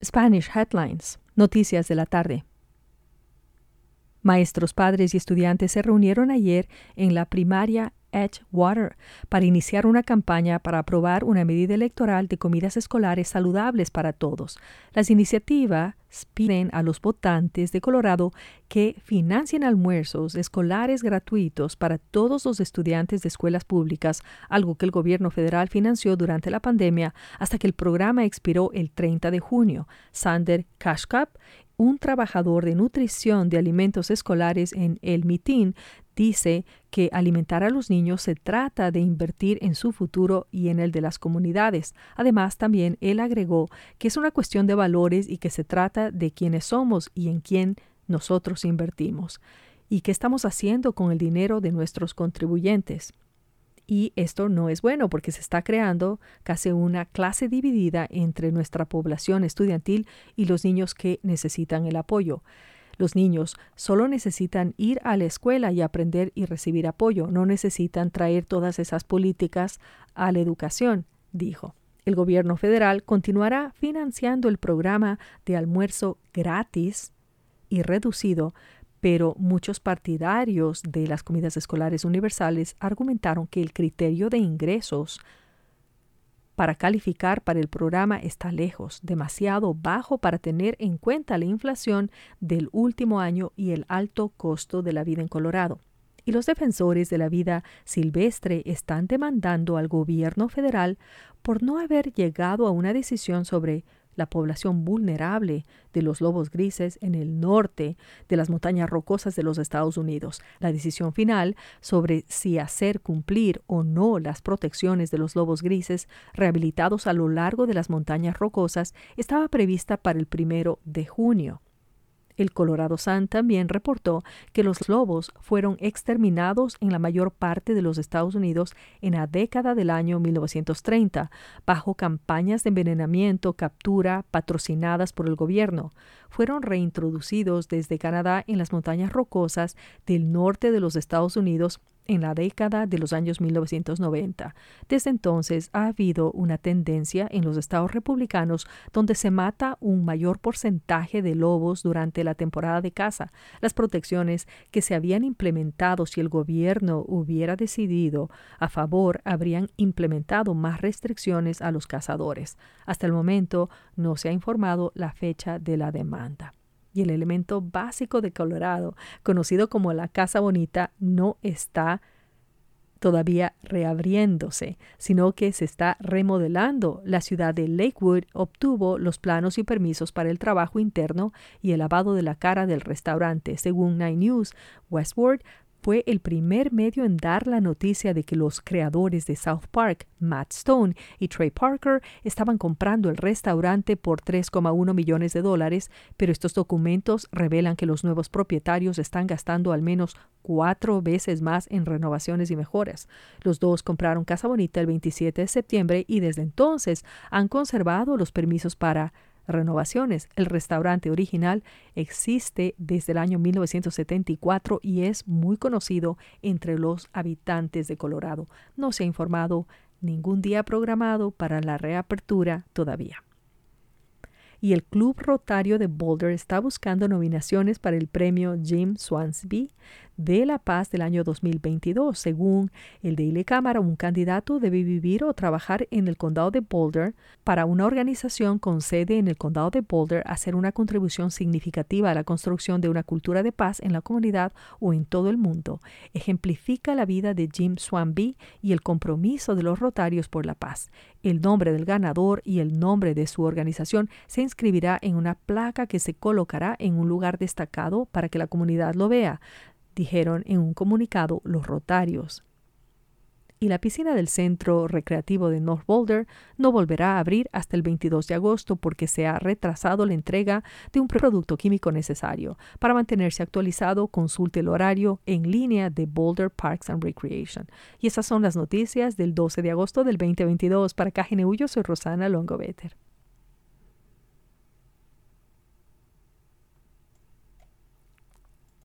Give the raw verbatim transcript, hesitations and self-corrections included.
Spanish Headlines, Noticias de la Tarde. Maestros, padres y estudiantes se reunieron ayer en la primaria Edgewater para iniciar una campaña para aprobar una medida electoral de comidas escolares saludables para todos. Las iniciativas piden a los votantes de Colorado que financien almuerzos escolares gratuitos para todos los estudiantes de escuelas públicas, algo que el gobierno federal financió durante la pandemia hasta que el programa expiró el treinta de junio. Sander Kashkap, un trabajador de nutrición de alimentos escolares en El Mitin, dice que alimentar a los niños se trata de invertir en su futuro y en el de las comunidades. Además, también él agregó que es una cuestión de valores y que se trata de quiénes somos y en quién nosotros invertimos. ¿Y qué estamos haciendo con el dinero de nuestros contribuyentes? Y esto no es bueno porque se está creando casi una clase dividida entre nuestra población estudiantil y los niños que necesitan el apoyo. Los niños solo necesitan ir a la escuela y aprender y recibir apoyo. No necesitan traer todas esas políticas a la educación, dijo. El gobierno federal continuará financiando el programa de almuerzo gratis y reducido, pero muchos partidarios de las comidas escolares universales argumentaron que el criterio de ingresos para calificar para el programa está lejos, demasiado bajo para tener en cuenta la inflación del último año y el alto costo de la vida en Colorado. Y los defensores de la vida silvestre están demandando al gobierno federal por no haber llegado a una decisión sobre la población vulnerable de los lobos grises en el norte de las montañas rocosas de los Estados Unidos. La decisión final sobre si hacer cumplir o no las protecciones de los lobos grises rehabilitados a lo largo de las montañas rocosas estaba prevista para el primero de junio. El Colorado Sun también reportó que los lobos fueron exterminados en la mayor parte de los Estados Unidos en la década del año mil novecientos treinta, bajo campañas de envenenamiento, captura, patrocinadas por el gobierno. Fueron reintroducidos desde Canadá en las montañas rocosas del norte de los Estados Unidos en la década de los años mil novecientos noventa. Desde entonces ha habido una tendencia en los estados republicanos donde se mata un mayor porcentaje de lobos durante la temporada de caza. Las protecciones que se habían implementado si el gobierno hubiera decidido a favor habrían implementado más restricciones a los cazadores. Hasta el momento no se ha informado la fecha de la demanda. Y el elemento básico de Colorado, conocido como la Casa Bonita, no está todavía reabriéndose, sino que se está remodelando. La ciudad de Lakewood obtuvo los planos y permisos para el trabajo interno y el lavado de la cara del restaurante. Según Nine News, Westward fue el primer medio en dar la noticia de que los creadores de South Park, Matt Stone y Trey Parker, estaban comprando el restaurante por tres coma uno millones de dólares, pero estos documentos revelan que los nuevos propietarios están gastando al menos cuatro veces más en renovaciones y mejoras. Los dos compraron Casa Bonita el veintisiete de septiembre y desde entonces han conservado los permisos para renovaciones. El restaurante original existe desde el año mil novecientos setenta y cuatro y es muy conocido entre los habitantes de Colorado. No se ha informado ningún día programado para la reapertura todavía. Y el Club Rotario de Boulder está buscando nominaciones para el premio Jim Swansby de la Paz del año dos mil veintidós. Según el Daily Camera, un candidato debe vivir o trabajar en el condado de Boulder para una organización con sede en el condado de Boulder hacer una contribución significativa a la construcción de una cultura de paz en la comunidad o en todo el mundo. Ejemplifica la vida de Jim Swansby y el compromiso de los Rotarios por la paz. El nombre del ganador y el nombre de su organización se inscribirá en una placa que se colocará en un lugar destacado para que la comunidad lo vea, dijeron en un comunicado los Rotarios. Y la piscina del Centro Recreativo de North Boulder no volverá a abrir hasta el veintidós de agosto porque se ha retrasado la entrega de un producto químico necesario. Para mantenerse actualizado, consulte el horario en línea de Boulder Parks and Recreation. Y esas son las noticias del doce de agosto del veinte veintidós. Para K G N U, yo soy Rosana Longobetter.